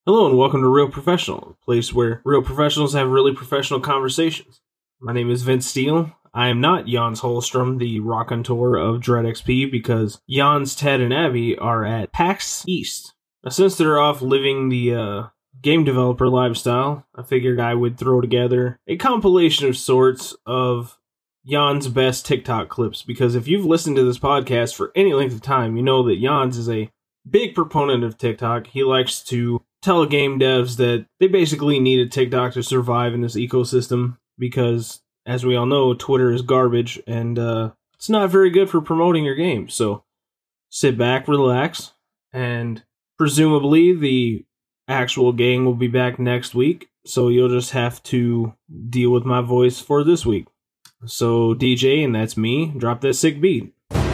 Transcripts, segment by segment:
Hello and welcome to Real Professional, a place where real professionals have really professional conversations. My name is Vince Steele. I am not Jans Holstrom, the raconteur of Dread XP, because Jans, Ted, and Abby are at PAX East. Now, since they're off living the game developer lifestyle, I figured I would throw together a compilation of sorts of Jans' best TikTok clips, because if you've listened to this podcast for any length of time, you know that Jans is a big proponent of TikTok. He likes to tell game devs that they basically need a TikTok to survive in this ecosystem because, as we all know, Twitter is garbage and it's not very good for promoting your game. So sit back, relax, and presumably the actual gang will be back next week. So you'll just have to deal with my voice for this week. So DJ, and that's me, drop that sick beat.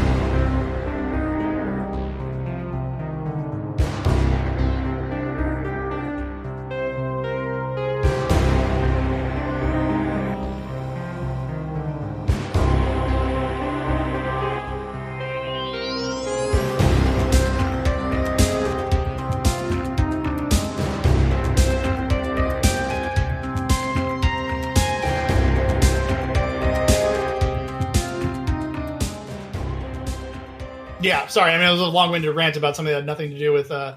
Yeah, sorry. I mean, it was a long-winded rant about something that had nothing to do with, the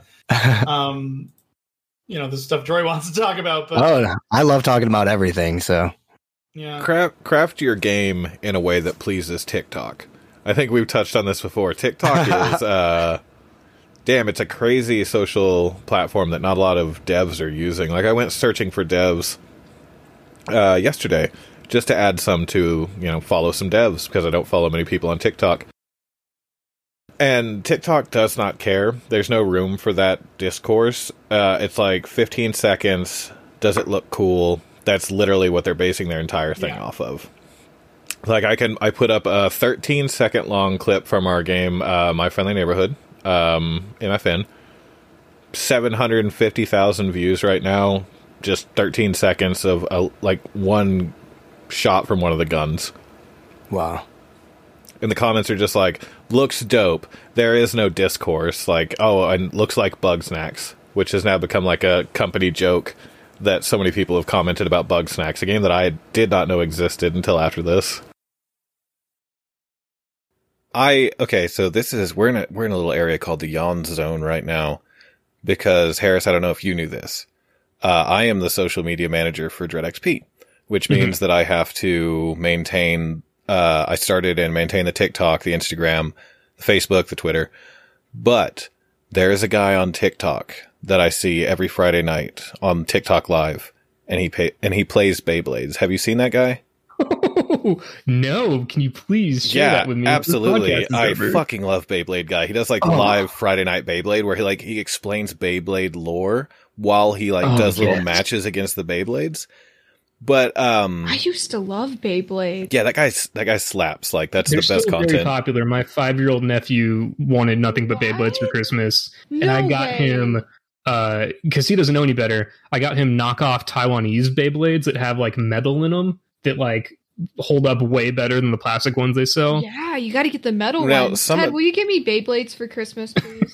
stuff Joy wants to talk about. But I love talking about everything. So, yeah, craft your game in a way that pleases TikTok. I think we've touched on this before. TikTok is, it's a crazy social platform that not a lot of devs are using. Like, I went searching for devs yesterday just to add some to, follow some devs because I don't follow many people on TikTok. And TikTok does not care. There's no room for that discourse. It's like 15 seconds. Does it look cool? That's literally what they're basing their entire thing off of. Like, I put up a 13-second long clip from our game, My Friendly Neighborhood, MFN. 750,000 views right now. Just 13 seconds of one shot from one of the guns. Wow. And the comments are just like, looks dope. There is no discourse. Like, and looks like Bugsnax, which has now become like a company joke that so many people have commented about Bugsnax, a game that I did not know existed until after this. So this is, we're in a little area called the Yawn Zone right now, because Harris, I don't know if you knew this. I am the social media manager for Dread XP, which means that I have to maintain I started and maintain the TikTok, the Instagram, the Facebook, the Twitter. But there is a guy on TikTok that I see every Friday night on TikTok Live, and he plays Beyblades. Have you seen that guy? No. Can you please share that with me? Absolutely. I fucking love Beyblade guy. He does live Friday Night Beyblade where he explains Beyblade lore while he does little matches against the Beyblades. But I used to love Beyblade. Yeah, that guy slaps. Like, that's They're the best still content. Very popular. My 5-year-old nephew wanted nothing but Beyblades for Christmas, and I got him because he doesn't know any better. I got him knockoff Taiwanese Beyblades that have metal in them that hold up way better than the plastic ones they sell. Yeah, you got to get the metal ones. Ted, will you give me Beyblades for Christmas, please?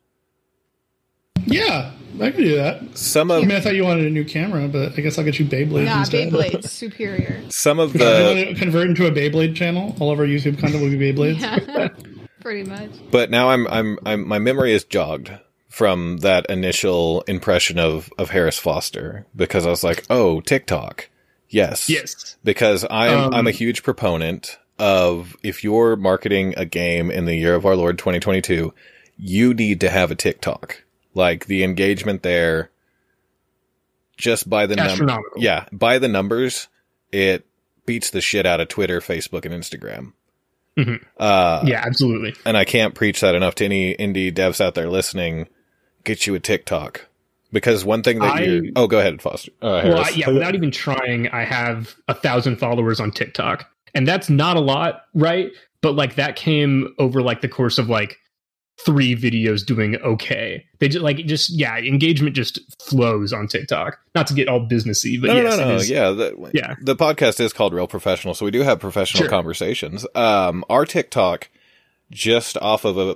Yeah, I can do that. I thought you wanted a new camera, but I guess I'll get you Beyblades instead. Beyblades, superior. Some of you want to convert into a Beyblade channel? All of our YouTube content will be Beyblades? Yeah, pretty much. But now I'm my memory is jogged from that initial impression of Harris Foster, because I was like, oh, TikTok. Yes. Because I'm a huge proponent of, if you're marketing a game in the year of our Lord 2022, you need to have a TikTok. Like, the engagement there, just by the by the numbers, it beats the shit out of Twitter, Facebook, and Instagram. Yeah, absolutely. And I can't preach that enough to any indie devs out there listening. Get you a TikTok. Because one thing that go ahead, Foster. Without even trying, I have 1,000 followers on TikTok. And that's not a lot, right? But that came over the course of 3 videos doing okay. They engagement just flows on TikTok. Not to get all businessy, but no. The podcast is called Real Professional, so we do have professional conversations. Our TikTok, just off of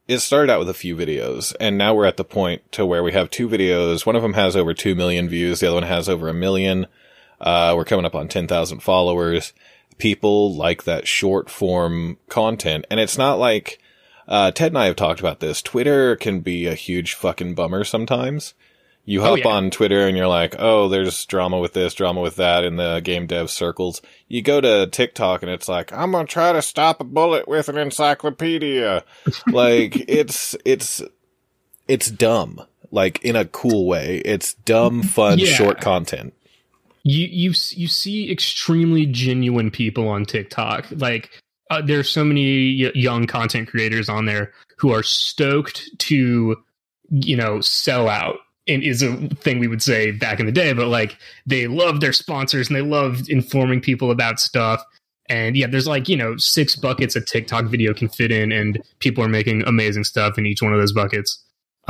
it started out with a few videos, and now we're at the point to where we have 2 videos. One of them has over 2 million views. The other one has over 1 million. We're coming up on 10,000 followers. People like that short form content. And it's not like, Ted and I have talked about this. Twitter can be a huge fucking bummer sometimes. You hop on Twitter and you're like, oh, there's drama with this, drama with that in the game dev circles. You go to TikTok and it's like, I'm going to try to stop a bullet with an encyclopedia. Like, it's dumb. Like, in a cool way. It's dumb, fun, short content. You see extremely genuine people on TikTok. Like, there's so many young content creators on there who are stoked to, sell out. And is a thing we would say back in the day, but like they love their sponsors and they love informing people about stuff. And there's like, 6 buckets a TikTok video can fit in, and people are making amazing stuff in each one of those buckets.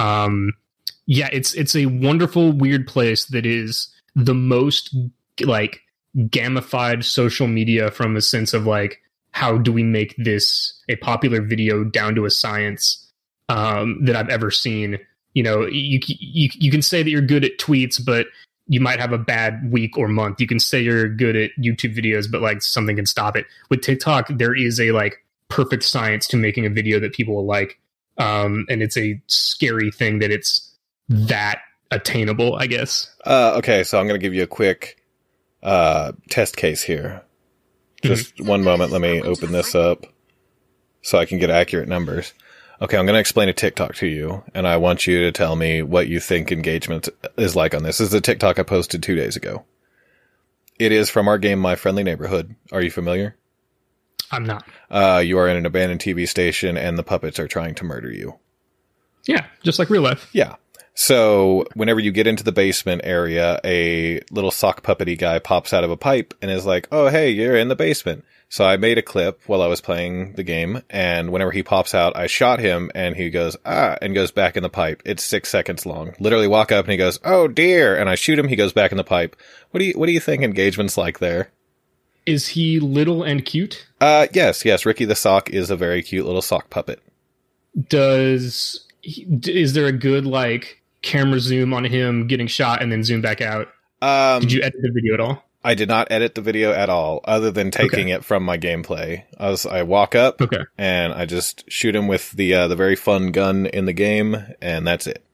It's a wonderful, weird place that is the most like gamified social media from a sense of like, how do we make this a popular video down to a science that I've ever seen. You can say that you're good at tweets, but you might have a bad week or month. You can say you're good at YouTube videos, but like something can stop it. With TikTok, there is a like perfect science to making a video that people will like. And it's a scary thing that it's that attainable, I guess. Okay, so I'm going to give you a quick test case here. Just one moment. Let me open this up so I can get accurate numbers. Okay, I'm going to explain a TikTok to you, and I want you to tell me what you think engagement is like on this. This is a TikTok I posted 2 days ago. It is from our game, My Friendly Neighborhood. Are you familiar? I'm not. You are in an abandoned TV station, and the puppets are trying to murder you. Yeah, just like real life. Yeah. So whenever you get into the basement area, a little sock puppety guy pops out of a pipe and is like, oh, hey, you're in the basement. So I made a clip while I was playing the game, and whenever he pops out, I shot him, and he goes, and goes back in the pipe. It's 6 seconds long. Literally walk up, and he goes, oh, dear, and I shoot him, he goes back in the pipe. What do you think engagement's like there? Is he little and cute? Yes, Ricky the Sock is a very cute little sock puppet. Is there a good, like, camera zoom on him getting shot and then zoom back out? Did you edit the video at all? I did not edit the video at all, other than taking it from my gameplay. I walk up, and I just shoot him with the very fun gun in the game, and that's it.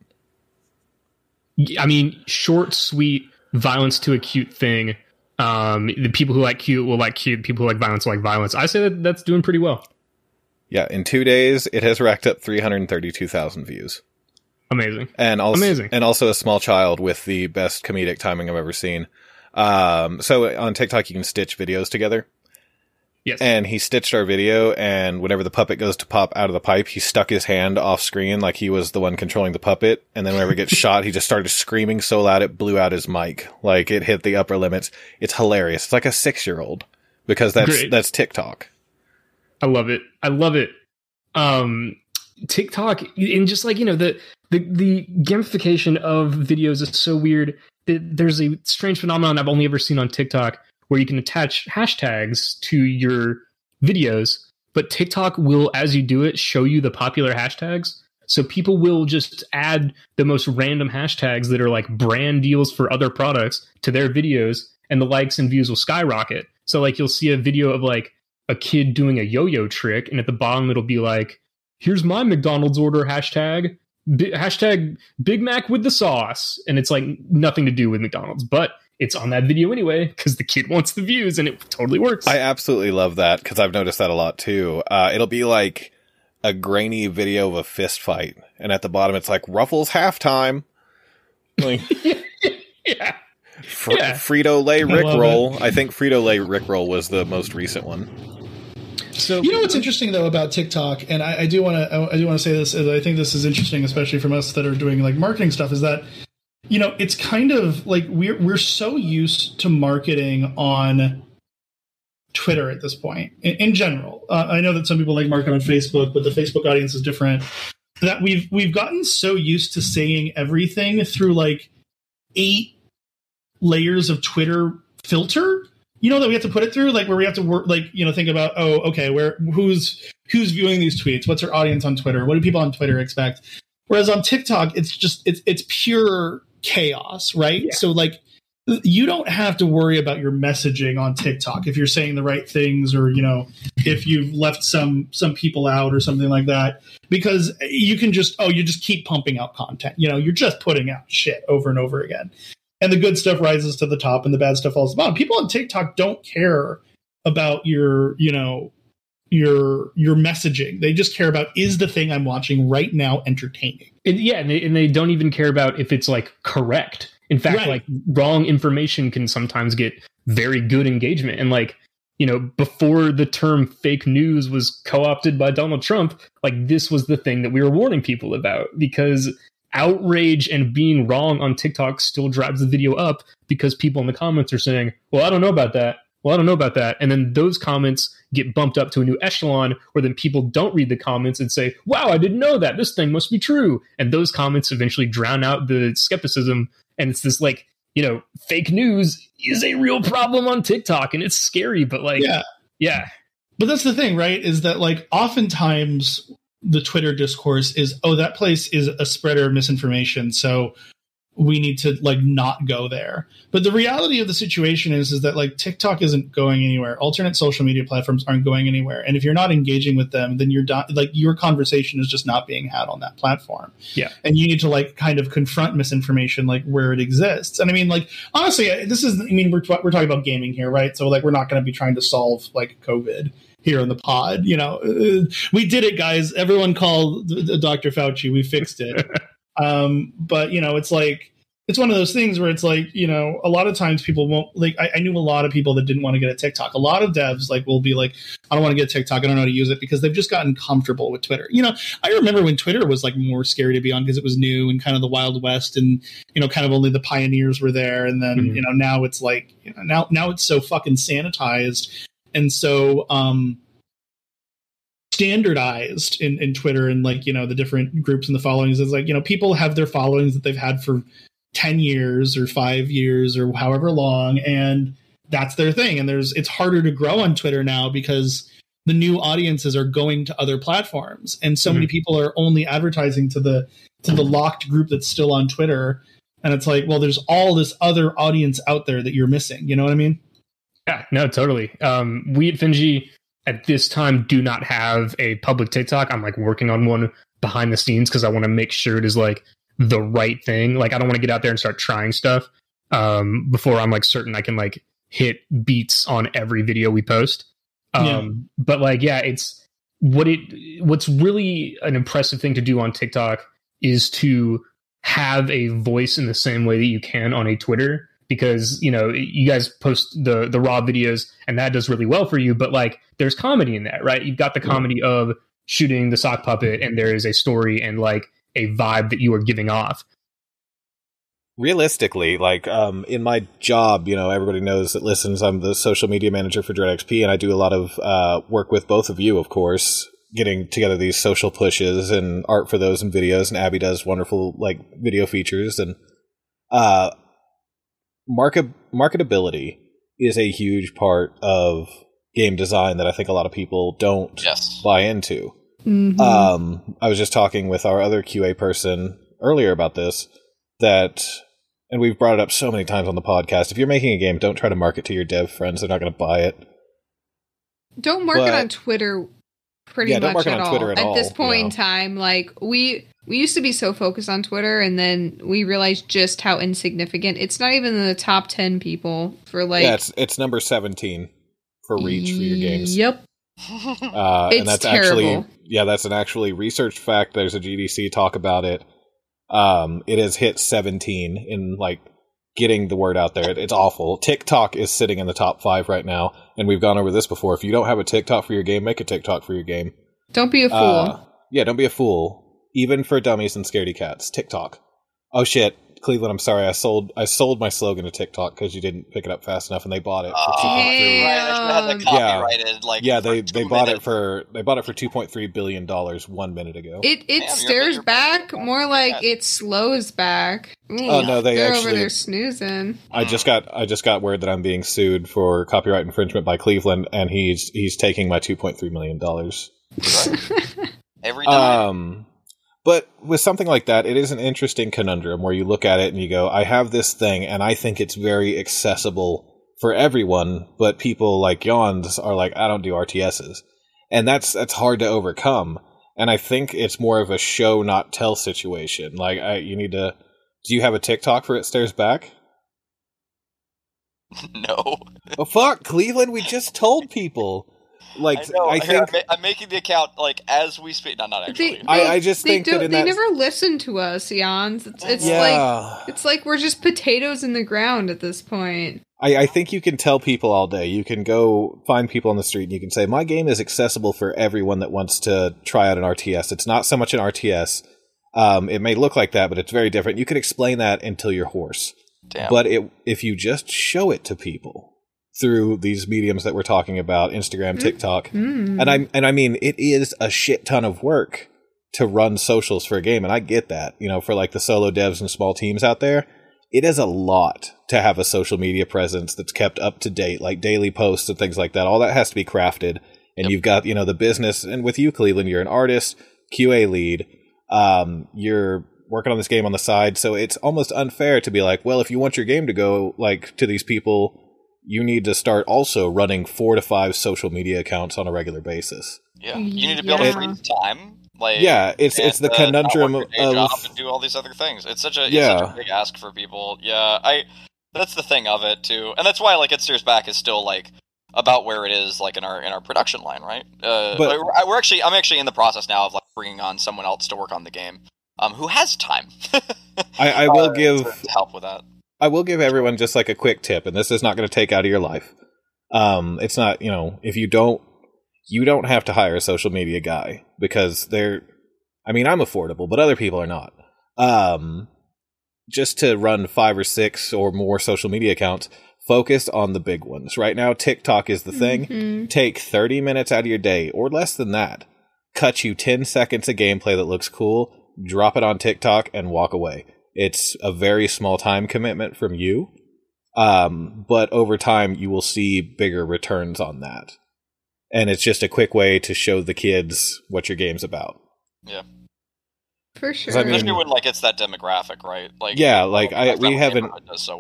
I mean, short, sweet, violence to a cute thing. The people who like cute will like cute. People who like violence will like violence. I say that's doing pretty well. Yeah, in 2 days, it has racked up 332,000 views. Amazing. And also a small child with the best comedic timing I've ever seen. So on TikTok, you can stitch videos together. Yes. And he stitched our video, and whenever the puppet goes to pop out of the pipe, he stuck his hand off screen like he was the one controlling the puppet. And then whenever it gets shot, he just started screaming so loud it blew out his mic. Like it hit the upper limits. It's hilarious. It's like a 6-year-old because that's TikTok. I love it. TikTok, and just like, the gamification of videos is so weird. There's a strange phenomenon I've only ever seen on TikTok where you can attach hashtags to your videos, but TikTok will, as you do it, show you the popular hashtags. So people will just add the most random hashtags that are like brand deals for other products to their videos, and the likes and views will skyrocket. So like you'll see a video of like a kid doing a yo-yo trick, and at the bottom it'll be like, here's my McDonald's order hashtag Big Mac with the sauce. And it's like nothing to do with McDonald's, but it's on that video anyway because the kid wants the views, and it totally works. I absolutely love that because I've noticed that a lot too. It'll be like a grainy video of a fist fight, and at the bottom it's like Ruffles halftime. Like, yeah. Frito-Lay Rickroll. I think Frito-Lay Rickroll was the most recent one. So what's interesting though about TikTok, and I do want to say this, is I think this is interesting, especially from us that are doing like marketing stuff, is that it's kind of like we're so used to marketing on Twitter at this point in general. I know that some people like market on Facebook, but the Facebook audience is different. That we've gotten so used to saying everything through like 8 layers of Twitter filter. that we have to put it through, like where we have to work, like, think about, who's viewing these tweets? What's our audience on Twitter? What do people on Twitter expect? Whereas on TikTok, it's just, it's pure chaos, right? Yeah. So like, you don't have to worry about your messaging on TikTok if you're saying the right things, or if you've left some people out or something like that, because you can just you just keep pumping out content. You're just putting out shit over and over again, and the good stuff rises to the top and the bad stuff falls to the bottom. People on TikTok don't care about your messaging. They just care about, is the thing I'm watching right now entertaining? And they don't even care about if it's like correct. In fact, right. Like wrong information can sometimes get very good engagement. And like, before the term fake news was co-opted by Donald Trump, like this was the thing that we were warning people about, because outrage and being wrong on TikTok still drives the video up, because people in the comments are saying, well, I don't know about that. Well, I don't know about that. And then those comments get bumped up to a new echelon, where then people don't read the comments and say, wow, I didn't know that. This thing must be true. And those comments eventually drown out the skepticism. And it's this like, fake news is a real problem on TikTok, and it's scary, but like, yeah. But that's the thing, right? Is that like oftentimes the Twitter discourse is, that place is a spreader of misinformation, so we need to like not go there. But the reality of the situation is that like TikTok isn't going anywhere. Alternate social media platforms aren't going anywhere. And if you're not engaging with them, then like your conversation is just not being had on that platform. Yeah. And you need to like kind of confront misinformation like where it exists. And I mean, like, honestly, we're talking about gaming here, right? So like, we're not going to be trying to solve like COVID here on the pod. We did it, guys. Everyone called Dr. Fauci. We fixed it. But it's like, it's one of those things where it's like, a lot of times people won't like, I knew a lot of people that didn't want to get a TikTok. A lot of devs like will be like, I don't want to get a TikTok. I don't know how to use it, because they've just gotten comfortable with Twitter. I remember when Twitter was like more scary to be on, because it was new and kind of the Wild West, and, kind of only the pioneers were there. And then, now it's like, now it's so fucking sanitized. And so, standardized in Twitter, and like, the different groups and the followings is like, people have their followings that they've had for 10 years or 5 years or however long, and that's their thing. And it's harder to grow on Twitter now, because the new audiences are going to other platforms, and so many people are only advertising to the locked group that's still on Twitter. And it's like, well, there's all this other audience out there that you're missing. You know what I mean? Yeah, no, totally. We at Finji at this time do not have a public TikTok. I'm like working on one behind the scenes, because I want to make sure it is like the right thing. Like, I don't want to get out there and start trying stuff before I'm like certain I can like hit beats on every video we post. But like, yeah, it's what's really an impressive thing to do on TikTok is to have a voice in the same way that you can on a Twitter, because you guys post the raw videos, and that does really well for you, but like there's comedy in that, right? You've got the comedy of shooting the sock puppet, and there is a story and like a vibe that you are giving off. Realistically, like in my job, everybody knows that listens, I'm the social media manager for DreadXP, and I do a lot of work with both of you, of course, getting together these social pushes and art for those and videos, and Abby does wonderful like video features, and marketability is a huge part of game design that I think a lot of people don't buy into. Mm-hmm. I was just talking with our other QA person earlier about this, and we've brought it up so many times on the podcast. If you're making a game, don't try to market to your dev friends. They're not going to buy it. Don't market on Twitter pretty much at all. At this point in time, like we used to be so focused on Twitter, and then we realized just how insignificant. It's not even in the top 10 people for like... Yeah, it's number 17 for reach for your games. Yep. And that's terrible. That's an actually researched fact. There's a GDC talk about it. It has hit 17 in like getting the word out there. It's awful. TikTok is sitting in the top 5 right now, and we've gone over this before. If you don't have a TikTok for your game, make a TikTok for your game. Don't be a fool. Don't be a fool. Even for dummies and scaredy cats. TikTok. Oh shit. Cleveland, I'm sorry. I sold my slogan to TikTok because you didn't pick it up fast enough, and they bought it. For right. I should have had that copyrighted. They bought it for $2.3 billion 1 minute ago. It stares back more like it slows back. Ooh, no, they're over there snoozing. I just got word that I'm being sued for copyright infringement by Cleveland, and he's taking my $2.3 million. Right. Every time. But with something like that, it is an interesting conundrum where you look at it and you go, I have this thing, and I think it's very accessible for everyone, but people like Jans are like, I don't do RTSs. And that's hard to overcome. And I think it's more of a show, not tell situation. Like, do you have a TikTok for It Stares Back? No. Oh, fuck, Cleveland, we just told people. Like, I think I'm making the account like as we speak. Not actually. I just think that they never listen to us, Jans. It's like we're just potatoes in the ground at this point. I think you can tell people all day. You can go find people on the street and you can say, my game is accessible for everyone that wants to try out an RTS. It's not so much an RTS. It may look like that, but it's very different. You can explain that until you're hoarse. Damn. But if you just show it to people through these mediums that we're talking about, Instagram, TikTok, and I mean, it is a shit ton of work to run socials for a game, and I get that. You know, for like the solo devs and small teams out there, it is a lot to have a social media presence that's kept up to date, like daily posts and things like that. All that has to be crafted, and you've got, you know, the business. And with you, Cleveland, you're an artist, QA lead. You're working on this game on the side, so it's almost unfair to be like, well, if you want your game to go like to these people, you need to start also running 4 to 5 social media accounts on a regular basis. Yeah, you need to be able to free time. Like, it's the conundrum of and do all these other things. It's such a big ask for people. Yeah, that's the thing of it too, and that's why like It Stares Back is still like about where it is like in our production line, right? But I'm actually in the process now of like bringing on someone else to work on the game, who has time. I will give to help with that. I will give everyone just like a quick tip, and this is not going to take out of your life. It's not, you know, if you don't have to hire a social media guy because I'm affordable, but other people are not. Just to run 5 or 6 or more social media accounts, focus on the big ones. Right now, TikTok is the thing. Mm-hmm. Take 30 minutes out of your day or less than that. Cut you 10 seconds of gameplay that looks cool, drop it on TikTok, and walk away. It's a very small time commitment from you, but over time you will see bigger returns on that. And it's just a quick way to show the kids what your game's about. Yeah. For sure. Especially when like it's that demographic, right? Like we have an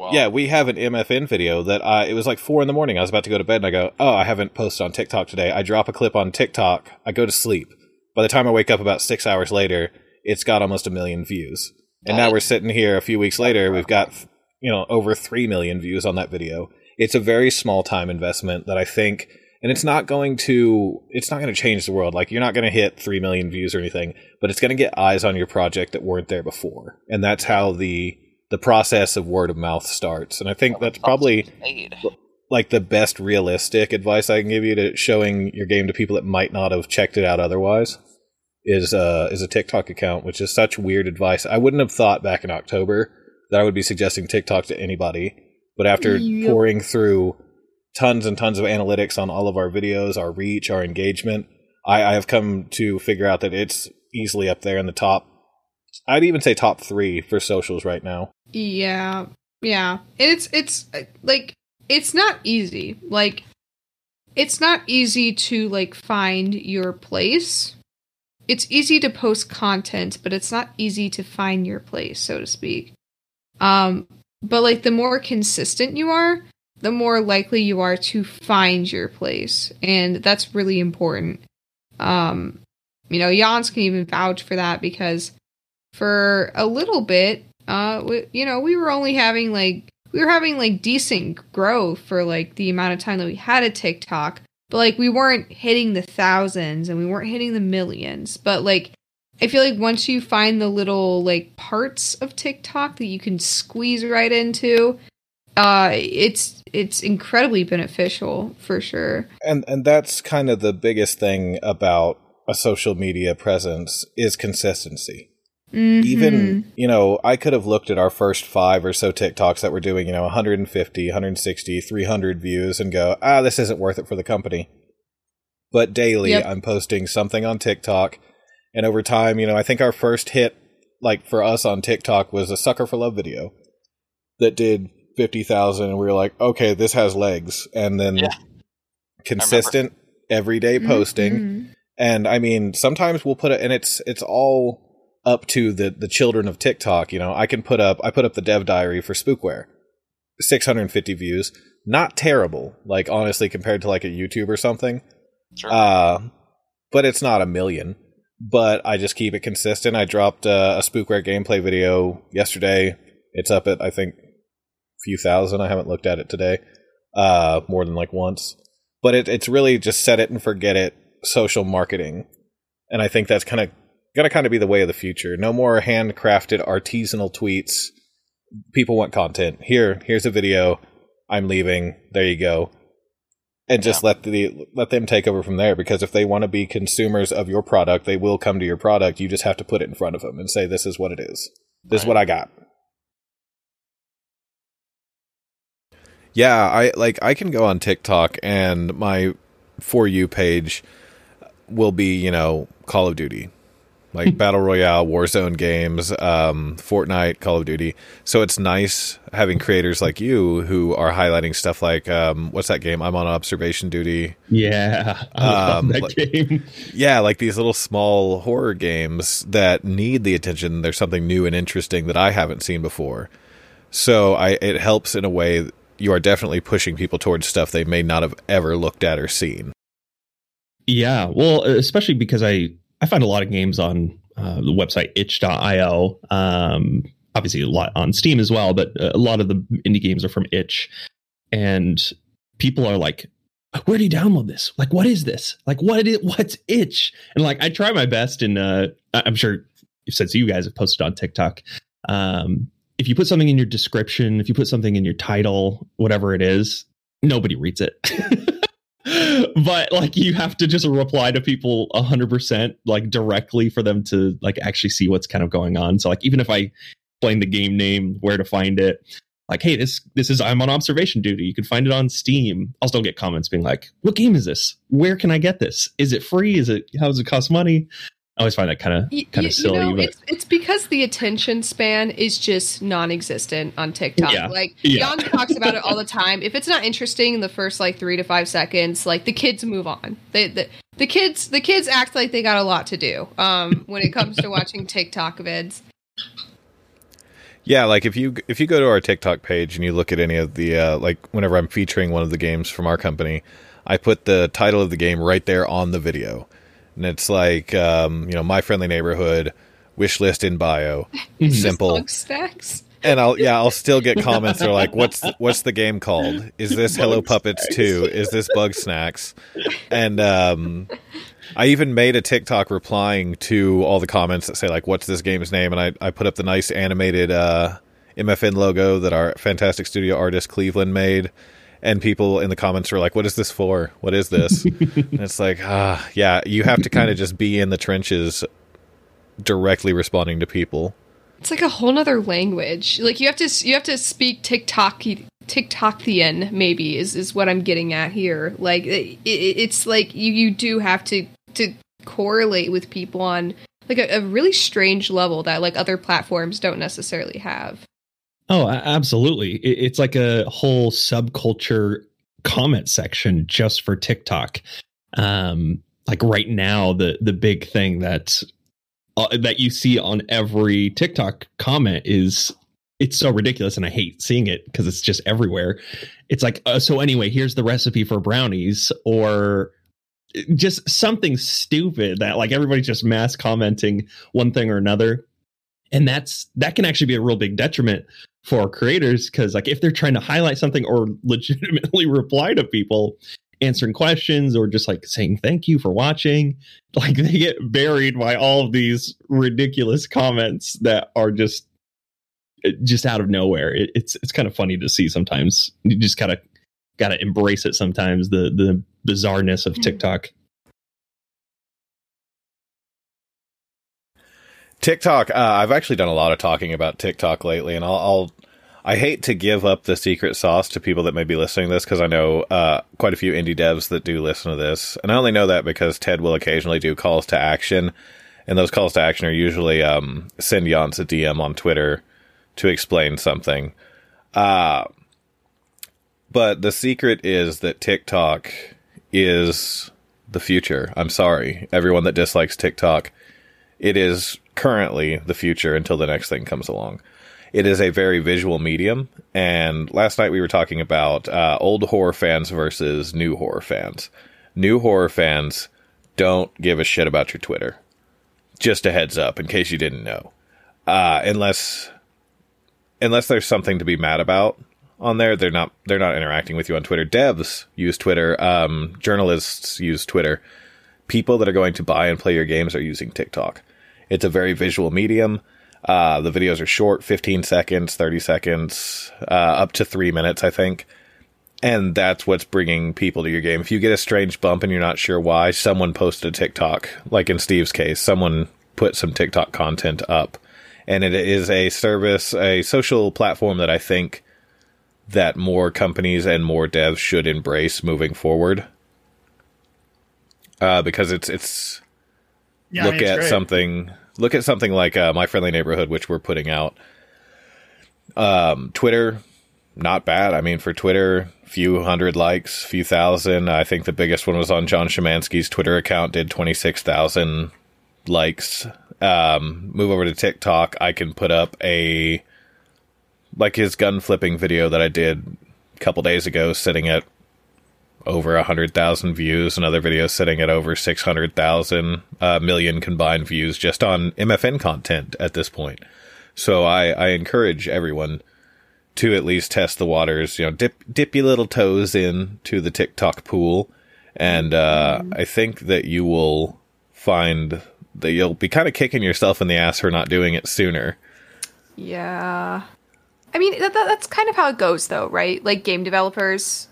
MFN video that it was like 4 a.m. I was about to go to bed and I go, oh, I haven't posted on TikTok today. I drop a clip on TikTok. I go to sleep. By the time I wake up about 6 hours later, it's got almost 1 million views. And now we're sitting here a few weeks later, we've got, you know, over 3 million views on that video. It's a very small time investment that I think, and it's not going to change the world. Like, you're not going to hit 3 million views or anything, but it's going to get eyes on your project that weren't there before. And that's how the process of word of mouth starts. And I think that's probably like the best realistic advice I can give you to showing your game to people that might not have checked it out otherwise. Is a TikTok account, which is such weird advice. I wouldn't have thought back in October that I would be suggesting TikTok to anybody, but after pouring through tons and tons of analytics on all of our videos, our reach, our engagement, I have come to figure out that it's easily up there in the top. I'd even say top 3 for socials right now. Yeah. It's like, it's not easy. Like, it's not easy to like find your place. It's easy to post content, but it's not easy to find your place, so to speak. But like the more consistent you are, the more likely you are to find your place. And that's really important. You know, Jans can even vouch for that because for a little bit, we were having decent growth for like the amount of time that we had a TikTok. But, like, we weren't hitting the thousands and we weren't hitting the millions. But, like, I feel like once you find the little, like, parts of TikTok that you can squeeze right into, it's incredibly beneficial, for sure. And that's kind of the biggest thing about a social media presence is consistency. Even, I could have looked at our first 5 or so TikToks that were doing, 150, 160, 300 views and go, this isn't worth it for the company. But daily, I'm posting something on TikTok. And over time, I think our first hit, like for us on TikTok, was a Sucker for Love video that did 50,000. And we were like, okay, this has legs. And then consistent, everyday posting. And I mean, sometimes we'll put it, and it's all up to the children of TikTok. I put up the dev diary for Spookware, 650 views, not terrible, like honestly compared to like a YouTube or something. Sure. But it's not 1 million. But I just keep it consistent. I dropped a Spookware gameplay video yesterday. It's up at, I think, a few thousand. I haven't looked at it today, more than like once. But it's really just set it and forget it social marketing. And I think that's going to be the way of the future. No more handcrafted artisanal tweets. People want content. Here's a video. I'm leaving. There you go. And just let them take over from there, because if they want to be consumers of your product, they will come to your product. You just have to put it in front of them and say, this is what it is. This is what I got. Yeah, I can go on TikTok and my For You page will be, Call of Duty. Like Battle Royale, Warzone games, Fortnite, Call of Duty. So it's nice having creators like you who are highlighting stuff like, what's that game? I'm on observation duty. Yeah, I love that game. Yeah, like these little small horror games that need the attention. There's something new and interesting that I haven't seen before. So it helps in a way. You are definitely pushing people towards stuff they may not have ever looked at or seen. Yeah, well, especially because I find a lot of games on the website itch.io. Obviously a lot on Steam as well, but a lot of the indie games are from Itch. And people are like, where do you download this? Like, what is this? Like, what's Itch? And like, I try my best, and I'm sure since you guys have posted on TikTok, if you put something in your description, if you put something in your title, whatever it is, nobody reads it. But like, you have to just reply to people 100% like directly for them to like actually see what's kind of going on. So like, even if I explain the game name, where to find it, like, hey, this is I'm on observation duty. You can find it on Steam. I'll still get comments being like, what game is this? Where can I get this? Is it free? How does it cost money? I always find that kind of silly. But it's because the attention span is just non-existent on TikTok. Yeah. Like, Jan talks about it all the time. If it's not interesting in the first like 3 to 5 seconds, like the kids move on. The kids act like they got a lot to do when it comes to watching TikTok vids. Yeah, like if you go to our TikTok page and you look at any of the like whenever I'm featuring one of the games from our company, I put the title of the game right there on the video. And it's like, My Friendly Neighborhood, wish list in bio, simple. Bug Snacks? And I'll still get comments that are like, what's the game called? Is this Hello Puppets 2? Is this Bug Snacks? And I even made a TikTok replying to all the comments that say like, what's this game's name? And I put up the nice animated MFN logo that our fantastic studio artist Cleveland made. And people in the comments were like, what is this for? What is this? And it's like, you have to kind of just be in the trenches directly responding to people. It's like a whole nother language. Like you have to speak TikTokian, maybe is what I'm getting at here. Like it's like you do have to correlate with people on like a really strange level that like other platforms don't necessarily have. Oh, absolutely. It's like a whole subculture comment section just for TikTok. Like right now, the big thing that you see on every TikTok comment is, it's so ridiculous, and I hate seeing it because it's just everywhere. It's like, so anyway, here's the recipe for brownies, or just something stupid that like everybody's just mass commenting one thing or another. And that can actually be a real big detriment for creators, because like if they're trying to highlight something or legitimately reply to people answering questions or just like saying thank you for watching, like they get buried by all of these ridiculous comments that are just out of nowhere. It's kind of funny to see sometimes. You just gotta embrace it sometimes, the bizarreness of TikTok. TikTok. I've actually done a lot of talking about TikTok lately, and I hate to give up the secret sauce to people that may be listening to this, because I know quite a few indie devs that do listen to this. And I only know that because Ted will occasionally do calls to action. And those calls to action are usually send Jans a DM on Twitter to explain something. But the secret is that TikTok is the future. I'm sorry, everyone that dislikes TikTok. It is currently the future until the next thing comes along. It is a very visual medium, and last night we were talking about old horror fans versus new horror fans. New horror fans don't give a shit about your Twitter. Just a heads up, in case you didn't know. Unless there's something to be mad about on there, they're not interacting with you on Twitter. Devs use Twitter. Journalists use Twitter. People that are going to buy and play your games are using TikTok. It's a very visual medium. The videos are short, 15 seconds, 30 seconds, up to 3 minutes, I think. And that's what's bringing people to your game. If you get a strange bump and you're not sure why, someone posted a TikTok. Like in Steve's case, someone put some TikTok content up. And it is a service, a social platform that I think that more companies and more devs should embrace moving forward. Because it's look at something like My Friendly Neighborhood, which we're putting out. Twitter, not bad. I mean, for Twitter, few hundred likes, few thousand. I think the biggest one was on John Szymanski's Twitter account, did 26,000 likes. Move over to TikTok, I can put up his gun flipping video that I did a couple days ago, sitting at over 100,000 views. Another video sitting at over 600,000 million combined views just on MFN content at this point. So I encourage everyone to at least test the waters. Dip your little toes into the TikTok pool, and I think that you will find that you'll be kind of kicking yourself in the ass for not doing it sooner. Yeah, I mean that's kind of how it goes, though, right? Like game developers.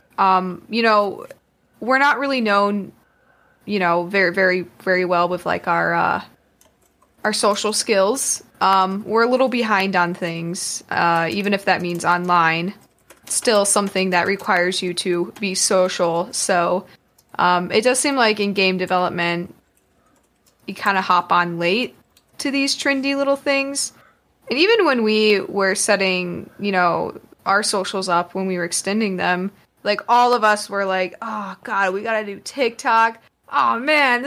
We're not really known, very, very, very well with like our social skills. We're a little behind on things, even if that means online. Still something that requires you to be social. So it does seem like in game development, you kind of hop on late to these trendy little things. And even when we were setting, our socials up, when we were extending them, like, all of us were like, oh, God, we gotta do TikTok. Oh, man,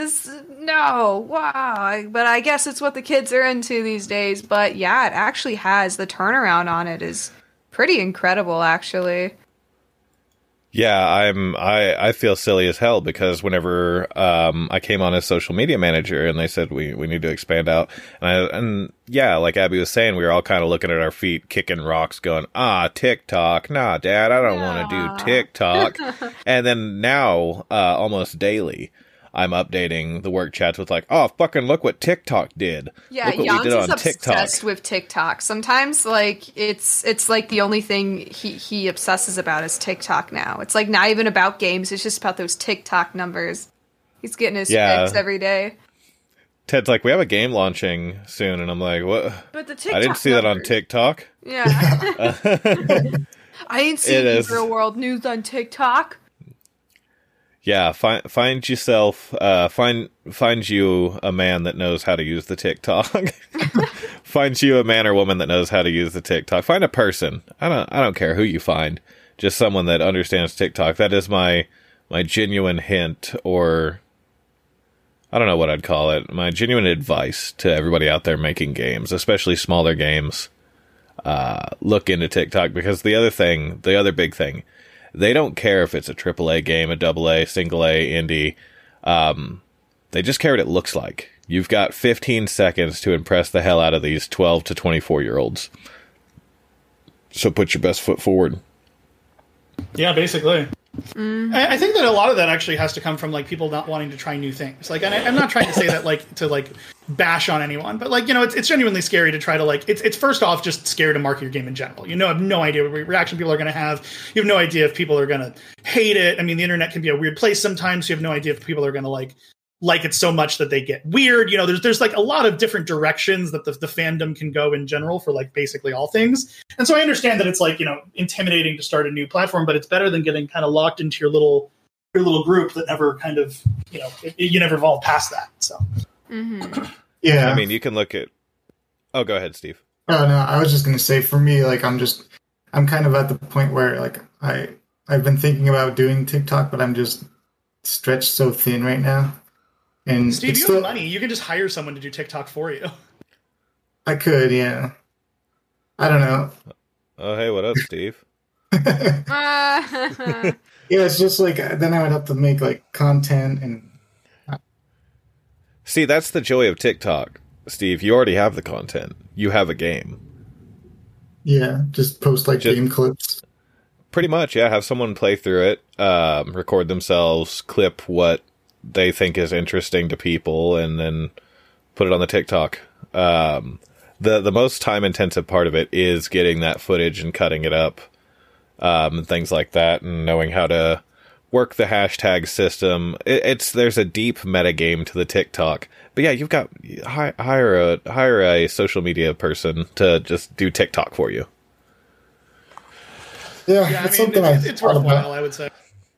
wow. But I guess it's what the kids are into these days. But, yeah, it actually has. The turnaround on it is pretty incredible, actually. Yeah, I feel silly as hell because whenever I came on as social media manager and they said we need to expand out, and like Abby was saying, we were all kind of looking at our feet, kicking rocks, going, TikTok, nah, Dad, I don't want to do TikTok. And then now, almost daily, I'm updating the work chats with like, oh, fucking look what TikTok did. Yeah, Jans is obsessed with TikTok. Sometimes, like, it's like the only thing he obsesses about is TikTok now. It's like not even about games. It's just about those TikTok numbers. He's getting his fix every day. Ted's like, we have a game launching soon, and I'm like, what? But the TikTok I didn't see that on TikTok. Yeah. I ain't seen real world news on TikTok. Yeah, find yourself, find you a man that knows how to use the TikTok. Find you a man or woman that knows how to use the TikTok. Find a person. I don't care who you find. Just someone that understands TikTok. That is my genuine hint, or I don't know what I'd call it. My genuine advice to everybody out there making games, especially smaller games. Look into TikTok, because the other big thing. They don't care if it's a AAA game, a AA, single A, indie. They just care what it looks like. You've got 15 seconds to impress the hell out of these 12 to 24-year-olds. So put your best foot forward. Yeah, basically. I think that a lot of that actually has to come from like people not wanting to try new things. Like, and I'm not trying to say that like to like bash on anyone, but like, it's genuinely scary to try to like, it's first off just scary to market your game in general. Have no idea what reaction people are going to have. You have no idea if people are going to hate it. I mean, the internet can be a weird place sometimes. So you have no idea if people are going to like like it so much that they get weird. You know, there's like a lot of different directions that the fandom can go in general for like basically all things. And so I understand that it's like, you know, intimidating to start a new platform, but it's better than getting kind of locked into your little group that never kind of, you know, you never evolve past that. So, yeah. I mean, you can look at, oh, go ahead, Steve. Oh, no, I was just going to say for me, like, I'm kind of at the point where like I've been thinking about doing TikTok, but I'm just stretched so thin right now. And Steve, you have money. You can just hire someone to do TikTok for you. I could, yeah. I don't know. Oh, hey, what up, Steve? Yeah, it's just like, then I would have to make like content and... See, that's the joy of TikTok, Steve. You already have the content. You have a game. Yeah, just post like game clips. Pretty much, yeah. Have someone play through it, record themselves, clip what they think is interesting to people, and then put it on the TikTok. The most time intensive part of it is getting that footage and cutting it up, and things like that, and knowing how to work the hashtag system. There's a deep meta game to the TikTok. But yeah, you've got hire a social media person to just do TikTok for you. Yeah, it's something it's worthwhile, I would say.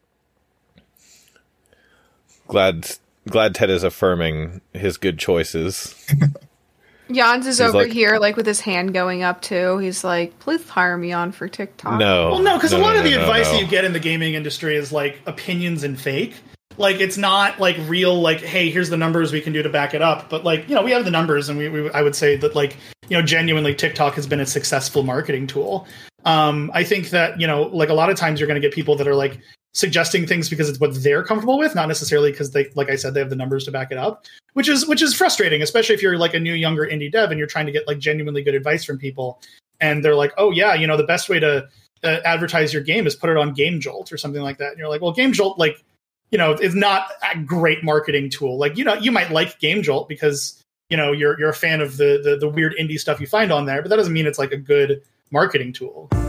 Glad Ted is affirming his good choices. Jans is over here, like, with his hand going up, too. He's like, please hire me on for TikTok. No. Well, no, because a lot of the advice that you get in the gaming industry is, like, opinions and fake. Like, it's not, like, real, like, hey, here's the numbers we can do to back it up. But, like, you know, we have the numbers, and I would say that, like, you know, genuinely TikTok has been a successful marketing tool. I think that, you know, like, a lot of times you're going to get people that are, like, suggesting things because it's what they're comfortable with, not necessarily because they, like I said, they have the numbers to back it up, which is frustrating, especially if you're like a new, younger indie dev and you're trying to get like genuinely good advice from people. And they're like, oh yeah, you know, the best way to advertise your game is put it on Game Jolt or something like that. And you're like, well, Game Jolt, like, you know, is not a great marketing tool. Like, you know, you might like Game Jolt because, you know, you're a fan of the weird indie stuff you find on there, but that doesn't mean it's like a good marketing tool.